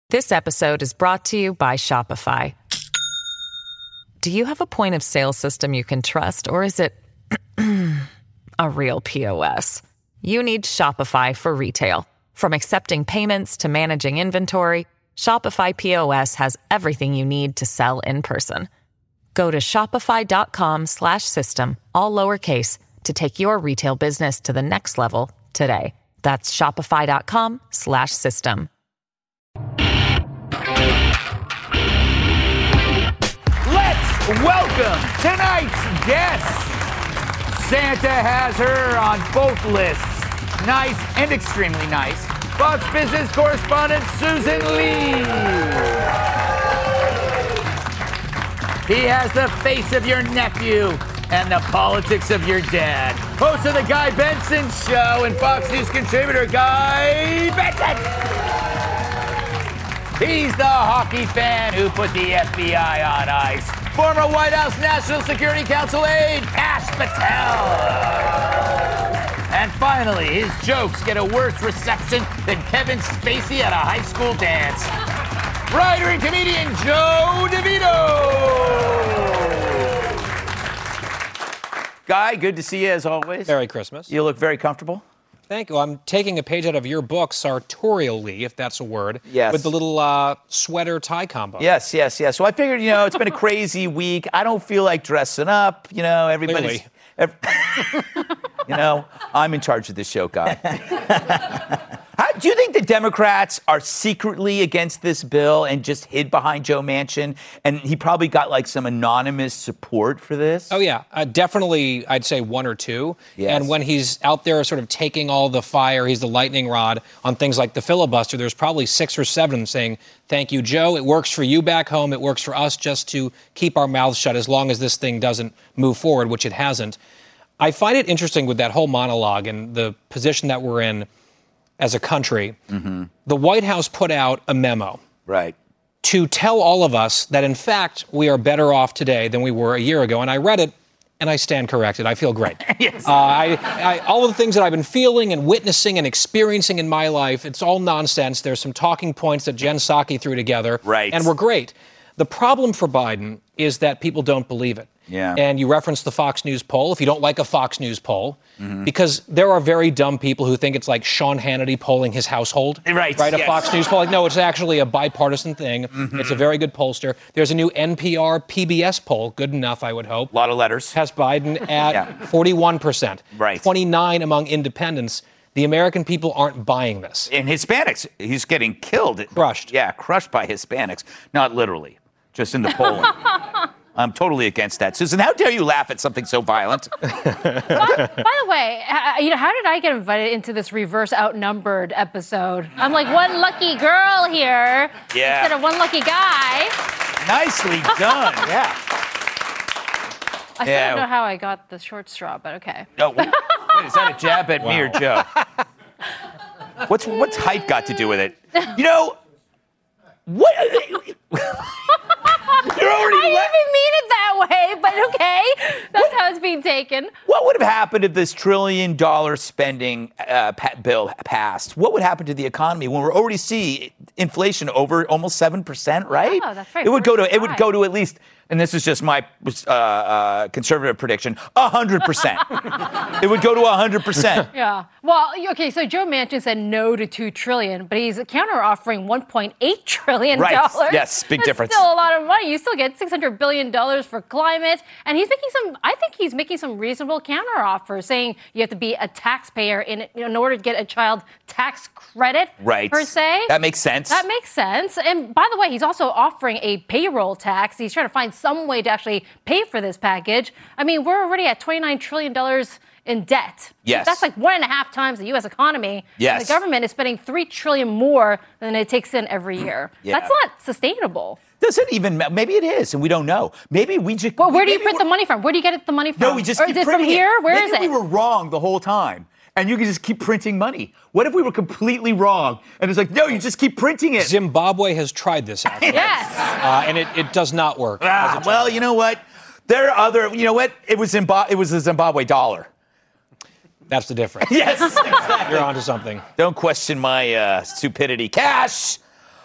This episode is brought to you by Shopify. Do you have a point of sale system you can trust, or is it a real POS? You need Shopify for retail. From accepting payments to managing inventory, Shopify POS has everything you need to sell in person. Go to shopify.com/system, all lowercase, to take your retail business to the next level today. That's shopify.com/system. Let's welcome tonight's guest. Santa has her on both lists. Nice and extremely nice. Fox Business correspondent Susan Lee. He has the face of your nephew and the politics of your dad. Host of the Guy Benson Show and Fox News contributor Guy Benson. He's the hockey fan who put the FBI on ice. Former White House National Security Council aide Kash Patel. And finally, his jokes get a worse reception than Kevin Spacey at a high school dance. Writer and comedian Joe DeVito. Guy, good to see you as always. Merry Christmas. You look very comfortable. Thank you. I'm taking a page out of your book, sartorially, if that's a word. Yes. With the little sweater tie combo. Yes. So I figured, it's been a crazy week. I don't feel like dressing up. Everybody's... I'm in charge of this show, Guy. Do you think the Democrats are secretly against this bill and just hid behind Joe Manchin? And he probably got some anonymous support for this? Oh, yeah. Definitely, I'd say one or two. Yes. And when he's out there sort of taking all the fire, he's the lightning rod on things like the filibuster, there's probably 6 or 7 saying, thank you, Joe. It works for you back home. It works for us just to keep our mouths shut as long as this thing doesn't move forward, which it hasn't. I find it interesting with that whole monologue and the position that we're in as a country. Mm-hmm. The White House put out a memo. Right. To tell all of us that, in fact, we are better off today than we were a year ago. And I read it, and I stand corrected. I feel great. Yes. All of the things that I've been feeling and witnessing and experiencing in my life, it's all nonsense. There's some talking points that Jen Psaki threw together. Right. And we're great. The problem for Biden is that people don't believe it. Yeah. And you referenced the Fox News poll. If you don't like a Fox News poll, because there are very dumb people who think it's like Sean Hannity polling his household. Right. Right, yes. a Fox News poll. No, it's actually a bipartisan thing. Mm-hmm. It's a very good pollster. There's a new NPR PBS poll, good enough, I would hope. A lot of letters. Has Biden at 41%. Right. 29 among independents. The American people aren't buying this. And Hispanics, he's getting killed. Crushed. Yeah, crushed by Hispanics. Not literally, just in the polling. I'm totally against that. Susan, how dare you laugh at something so violent? By the way, how did I get invited into this reverse outnumbered episode? I'm like one lucky girl here instead of one lucky guy. Nicely done. Yeah. I still don't know how I got the short straw, but okay. No, wait, is that a jab at me or Joe? What's height got to do with it? What? You're already. I didn't mean it that way, but okay. That's how it's being taken. What would have happened if this $1 trillion spending bill passed? What would happen to the economy when we're already see inflation over almost 7%? Right? Oh, that's right. It would go to at least. And this is just my conservative prediction, 100%. It would go to 100%. Yeah. Well, okay, so Joe Manchin said no to $2 trillion, but he's counter-offering $1.8 trillion. Right. Yes, big difference. Still a lot of money. You still get $600 billion for climate. And I think he's making some reasonable counter-offers, saying you have to be a taxpayer in order to get a child tax credit, right, per se. That makes sense. And by the way, he's also offering a payroll tax. He's trying to find some way to actually pay for this package. I mean, we're already at $29 trillion in debt. Yes. That's like 1.5 times the U.S. economy. Yes. And the government is spending $3 trillion more than it takes in every year. Yeah. That's not sustainable. Does it even? Maybe it is, and we don't know. Maybe we just. Well, where do you print the money from? Where do you get the money from? No, we just. Or keep is it from printing here? Where is it? Maybe we were wrong the whole time. And you can just keep printing money. What if we were completely wrong? And it's like, no, you just keep printing it. Zimbabwe has tried this, actually. Yes. And it does not work. Well, you know what? There are other, you know what? It was a Zimbabwe dollar. That's the difference. Yes, exactly. You're onto something. Don't question my stupidity. Cash!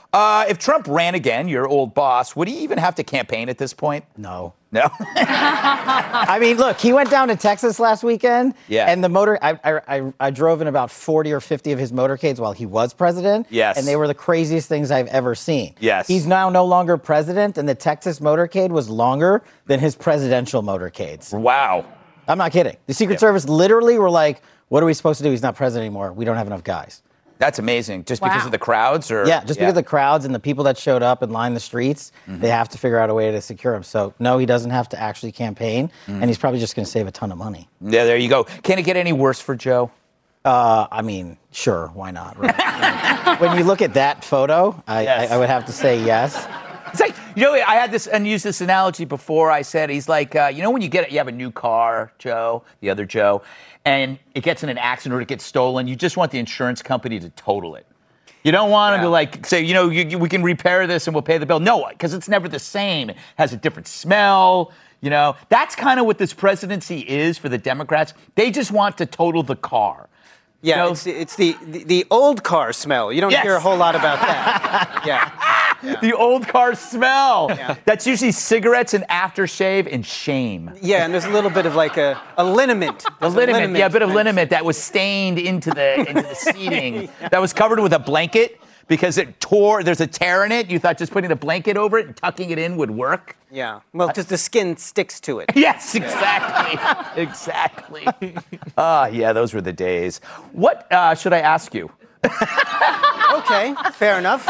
If Trump ran again, your old boss, would he even have to campaign at this point? No. No? I mean, look, he went down to Texas last weekend. Yeah. And I drove in about 40 or 50 of his motorcades while he was president. Yes. And they were the craziest things I've ever seen. Yes. He's now no longer president, and the Texas motorcade was longer than his presidential motorcades. Wow. I'm not kidding. The Secret Service literally were like, what are we supposed to do? He's not president anymore. We don't have enough guys. That's amazing. Just because Wow. of the crowds? Or Yeah, just because of the crowds and the people that showed up and lined the streets, they have to figure out a way to secure him. So, no, he doesn't have to actually campaign, and he's probably just going to save a ton of money. Yeah, there you go. Can it get any worse for Joe? I mean, sure, why not? Right? When you look at that photo, Yes. I would have to say yes. It's like, you know, I had this and used this analogy before. I said, he's like, you know, when you have a new car, Joe, the other Joe, and it gets in an accident or it gets stolen, you just want the insurance company to total it. You don't want them to like say, you know, we can repair this and we'll pay the bill. No, because it's never the same. It has a different smell. You know, that's kind of what this presidency is for the Democrats. They just want to total the car. Yeah, You know? it's the old car smell. You don't Yes. hear a whole lot about that. Yeah. The old car smell. Yeah. That's usually cigarettes and aftershave and shame. Yeah, and there's a little bit of like a liniment. A liniment, yeah, a bit of liniment that was stained into the seating. That was covered with a blanket because it tore. There's a tear in it. You thought just putting a blanket over it and tucking it in would work? Yeah. Well, because the skin sticks to it. Yes, exactly. Exactly. Yeah, those were the days. What should I ask you? Okay, fair enough.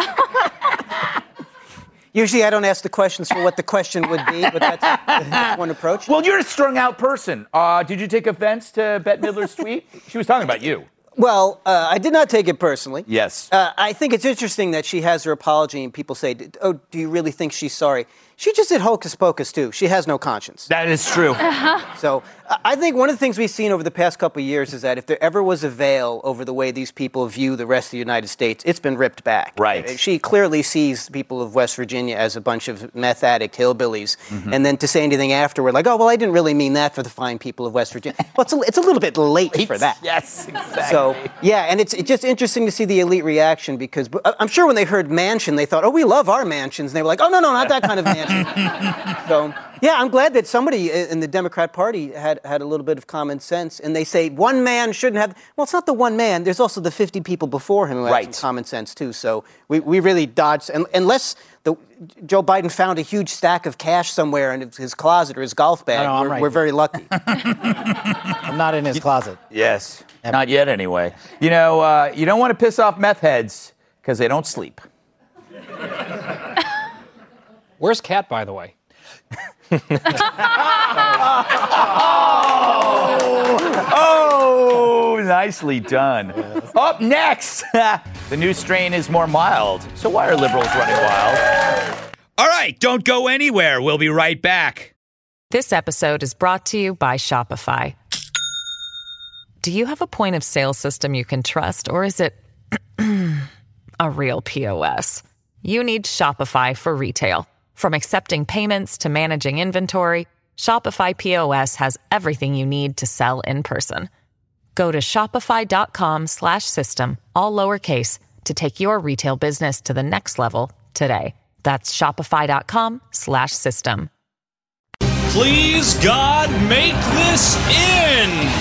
Usually I don't ask the questions for what the question would be, but that's one approach. Well, you're a strung out person. Did you take offense to Bette Midler's tweet? She was talking about you. Well, I did not take it personally. Yes. I think it's interesting that she has her apology and people say, oh, do you really think she's sorry? She just did hocus pocus, too. She has no conscience. That is true. So I think one of the things we've seen over the past couple of years is that if there ever was a veil over the way these people view the rest of the United States, it's been ripped back. Right. She clearly sees people of West Virginia as a bunch of meth addict hillbillies. And then to say anything afterward, like, oh, well, I didn't really mean that for the fine people of West Virginia. Well, it's a little bit late for that. Yes, exactly. So, yeah, and it's just interesting to see the elite reaction because I'm sure when they heard mansion, they thought, oh, we love our mansions. And they were like, oh, no, not that kind of mansion. So, yeah, I'm glad that somebody in the Democrat Party had a little bit of common sense. And they say one man shouldn't have. Well, it's not the one man. There's also the 50 people before him who had some common sense, too. So we really dodged. Unless Joe Biden found a huge stack of cash somewhere in his closet or his golf bag, we're very lucky. I'm not in his closet. Yes. Not yet, anyway. You know, you don't want to piss off meth heads because they don't sleep. Where's Kat, by the way? Oh, nicely done. Up next, the new strain is more mild. So why are liberals running wild? All right, don't go anywhere. We'll be right back. This episode is brought to you by Shopify. Do you have a point of sale system you can trust, or is it a real POS? You need Shopify for retail. From accepting payments to managing inventory, Shopify POS has everything you need to sell in person. Go to shopify.com/system, all lowercase, to take your retail business to the next level today. That's shopify.com/system. Please, God, make this end.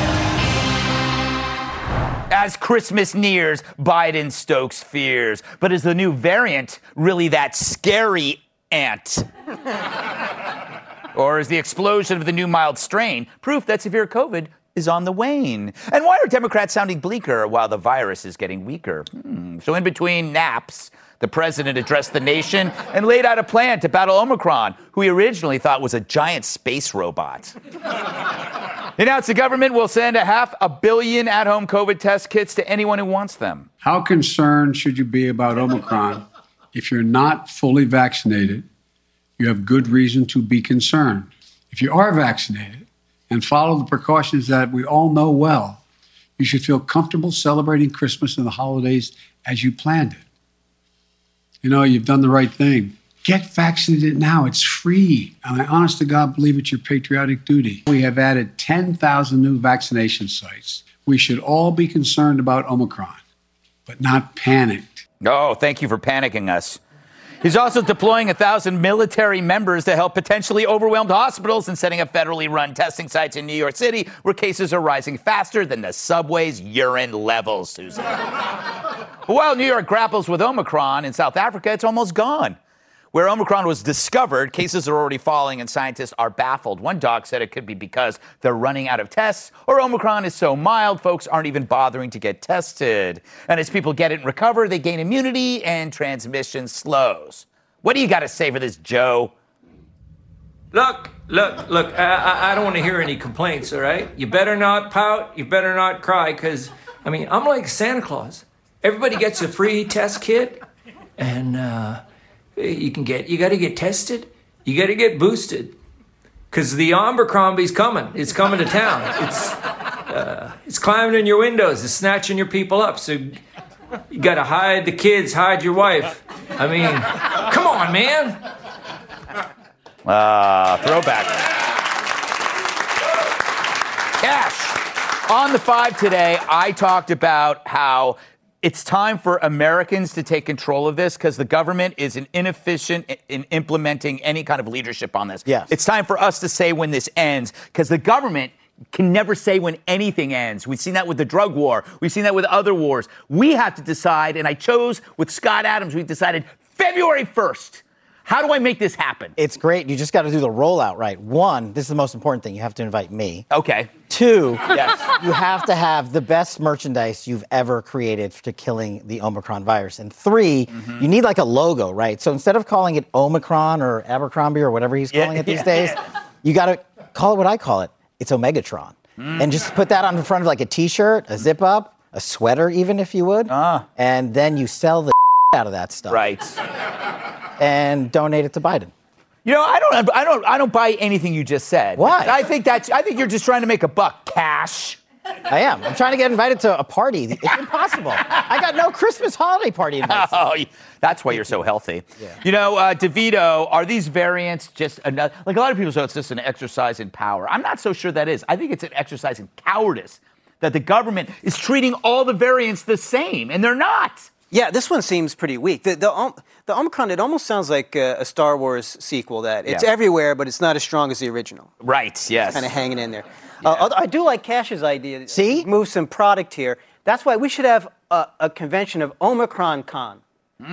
As Christmas nears, Biden stokes fears. But is the new variant really that scary ant? Or is the explosion of the new mild strain proof that severe COVID is on the wane? And why are Democrats sounding bleaker while the virus is getting weaker? So in between naps, the president addressed the nation and laid out a plan to battle Omicron, who he originally thought was a giant space robot. He announced the government will send 500 million at-home COVID test kits to anyone who wants them. How concerned should you be about Omicron? If you're not fully vaccinated, you have good reason to be concerned. If you are vaccinated and follow the precautions that we all know well, you should feel comfortable celebrating Christmas and the holidays as you planned it. You know, you've done the right thing. Get vaccinated now. It's free. And I honest to God believe it's your patriotic duty. We have added 10,000 new vaccination sites. We should all be concerned about Omicron, but not panicked. Oh, thank you for panicking us. He's also deploying 1,000 military members to help potentially overwhelmed hospitals and setting up federally run testing sites in New York City where cases are rising faster than the subway's urine levels, Susan. While New York grapples with Omicron, in South Africa, it's almost gone. Where Omicron was discovered, cases are already falling and scientists are baffled. One doc said it could be because they're running out of tests, or Omicron is so mild, folks aren't even bothering to get tested. And as people get it and recover, they gain immunity and transmission slows. What do you got to say for this, Joe? Look, I don't want to hear any complaints, all right? You better not pout, you better not cry, because, I mean, I'm like Santa Claus. Everybody gets a free test kit, and, you got to get tested. You got to get boosted, because the Omicron's coming. It's coming to town. It's climbing in your windows. It's snatching your people up. So you got to hide the kids, hide your wife. I mean, come on, man. Throwback. Cash. On the 5 today, I talked about how it's time for Americans to take control of this because the government is inefficient in implementing any kind of leadership on this. Yes. It's time for us to say when this ends because the government can never say when anything ends. We've seen that with the drug war. We've seen that with other wars. We have to decide, and I chose with Scott Adams, we decided February 1st. How do I make this happen? It's great. You just got to do the rollout right. 1, this is the most important thing. You have to invite me. Okay. 2, yes. You have to have the best merchandise you've ever created to killing the Omicron virus. And 3, you need like a logo, right? So instead of calling it Omicron or Abercrombie or whatever he's calling it these days, you got to call it what I call it. It's Omegatron. And just put that on the front of like a T-shirt, a zip-up, a sweater even if you would. And then you sell the out of that stuff. Right. And donate it to Biden. You know, I don't buy anything you just said. Why? I think you're just trying to make a buck, Cash. I am. I'm trying to get invited to a party. It's impossible. I got no Christmas holiday party invites. Oh, that's why you're so healthy. Yeah. You know, DeVito, are these variants just another? Like a lot of people say, it's just an exercise in power. I'm not so sure that is. I think it's an exercise in cowardice that the government is treating all the variants the same, and they're not. Yeah, this one seems pretty weak. The Omicron, it almost sounds like a Star Wars sequel that it's everywhere, but it's not as strong as the original. Right, yes. Kind of hanging in there. I do like Cash's idea. See? Move some product here. That's why we should have a convention of Omicron Con.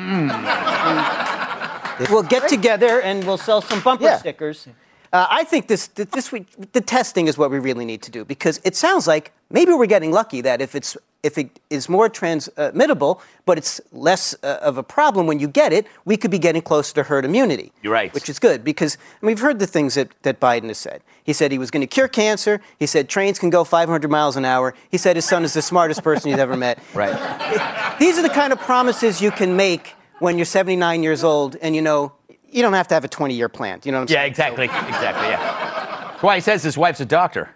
We'll get together and we'll sell some bumper stickers. I think this week, the testing is what we really need to do because it sounds like maybe we're getting lucky that if it is more transmittable, but it's less of a problem when you get it, we could be getting closer to herd immunity. You're right. Which is good because we've heard the things that Biden has said. He said he was going to cure cancer. He said trains can go 500 miles an hour. He said his son is the smartest person he's ever met. Right. These are the kind of promises you can make when you're 79 years old and you know you don't have to have a 20-year plan. You know what I'm saying? Yeah, exactly. Exactly, yeah. That's why he says his wife's a doctor.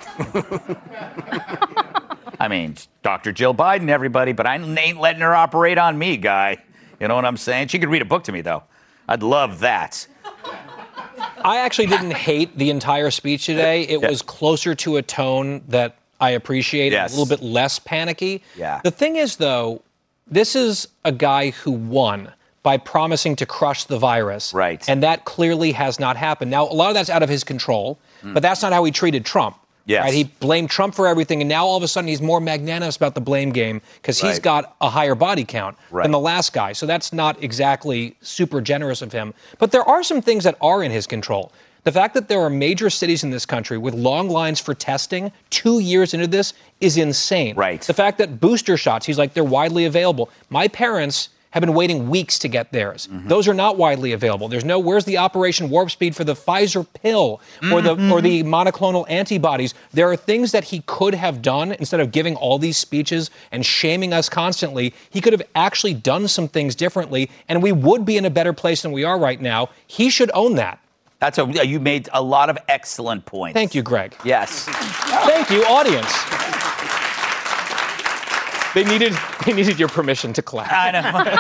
I mean, Dr. Jill Biden, everybody, but I ain't letting her operate on me, guy. You know what I'm saying? She could read a book to me, though. I'd love that. I actually didn't hate the entire speech today. It was closer to a tone that I appreciate, a little bit less panicky. Yeah. The thing is, though, this is a guy who won by promising to crush the virus. Right. And that clearly has not happened. Now, a lot of that's out of his control, but that's not how he treated Trump. Yes. Right? He blamed Trump for everything, and now all of a sudden he's more magnanimous about the blame game because he's got a higher body count than the last guy. So that's not exactly super generous of him. But there are some things that are in his control. The fact that there are major cities in this country with long lines for testing 2 years into this is insane. Right. The fact that booster shots, he's like, they're widely available. My parents have been waiting weeks to get theirs. Those are not widely available. There's no, where's the Operation Warp Speed for the Pfizer pill or the monoclonal antibodies? There are things that he could have done instead of giving all these speeches and shaming us constantly. He could have actually done some things differently, and we would be in a better place than we are right now. He should own that. You made a lot of excellent points. Thank you, Greg. Yes. Thank you, audience. They needed your permission to clap. I know.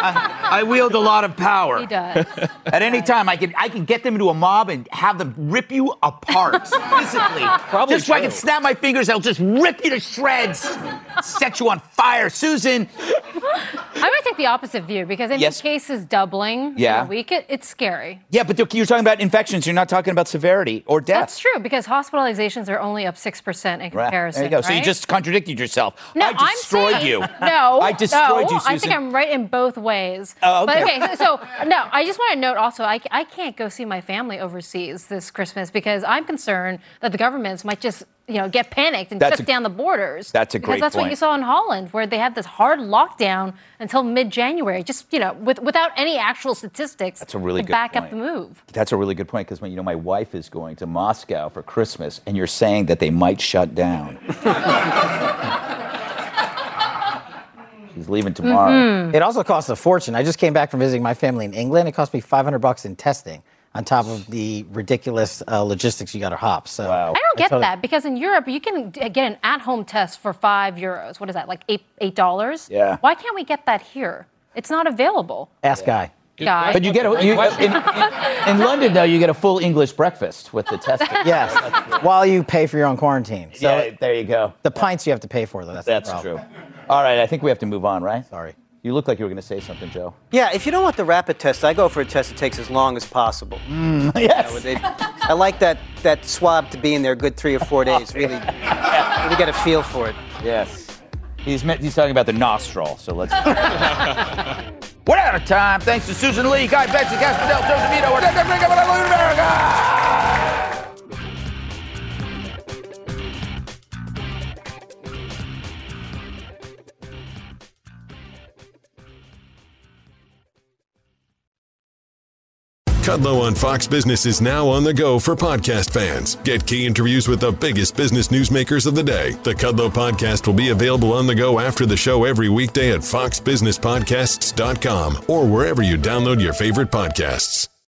I wield a lot of power. He does. At any time, I can get them into a mob and have them rip you apart physically. Probably just so I true. can snap my fingers, they'll just rip you to shreds, set you on fire. Susan. I'm going to take the opposite view because in Yes. cases doubling in Yeah. a week, it's scary. Yeah, but you're talking about infections. You're not talking about severity or death. That's true because hospitalizations are only up 6% in comparison. There you go. So you right? just contradicted yourself. No, I destroyed I'm saying, you. No, I destroyed you, Susan. I think I'm right in both ways. Oh, okay. But okay, so no, I just want to note also, I can't go see my family overseas this Christmas because I'm concerned that the governments might just get panicked and shut down the borders. That's a great Because that's point. what you saw in Holland, where they had this hard lockdown until mid-January, just without any actual statistics. That's a really to good back point. up the move. That's a really good point because my wife is going to Moscow for Christmas, and you're saying that they might shut down. She's leaving tomorrow. Mm-hmm. It also costs a fortune. I just came back from visiting my family in England. It cost me $500 in testing on top of the ridiculous logistics you got to hop. So Wow. I don't get that because in Europe you can get an at-home test for €5. What is that, like $8? Yeah. Why can't we get that here? It's not available. Ask Guy. Guy. But you get in London though. You get a full English breakfast with the testing. Yes, while you pay for your own quarantine. So Yeah, there you go. the pints you have to pay for, though. That's the problem. true. All right, I think we have to move on, right? Sorry. You look like you were going to say something, Joe. Yeah, if you don't want the rapid test, I go for a test that takes as long as possible. Yes. I like that swab to be in there a good 3 or 4 days. Really get a feel for it. Yes. He's talking about the nostril, so let's... We're out of time. Thanks to Susan Lee, Guy Betsy, Caspedel, Joe DeVito. We're going to bring up America! Kudlow on Fox Business is now on the go for podcast fans. Get key interviews with the biggest business newsmakers of the day. The Kudlow podcast will be available on the go after the show every weekday at foxbusinesspodcasts.com or wherever you download your favorite podcasts.